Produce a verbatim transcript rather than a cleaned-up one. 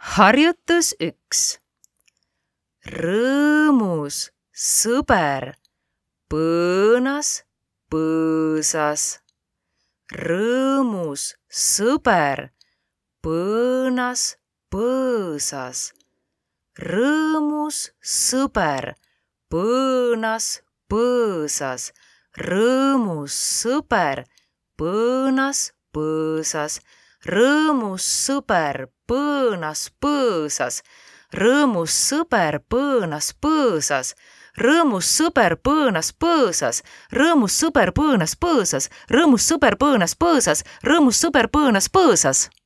Harjutus üks. Rõõmus sõber põõnas põõsas. Rõõmus sõber põõnas põõsas. Rõõmus sõber põõnas põõsas. Rõõmus sõber põõnas põõsas. Rõõmus sõber põõnas põõsas. Rõõmus sõber põõnas põõsas. Rõõmus sõber põõnas põõsas. Rõõmus sõber põõnas põõsas. Rõõmus sõber põõnas põõsas. Rõõmus sõber põõnas põõsas.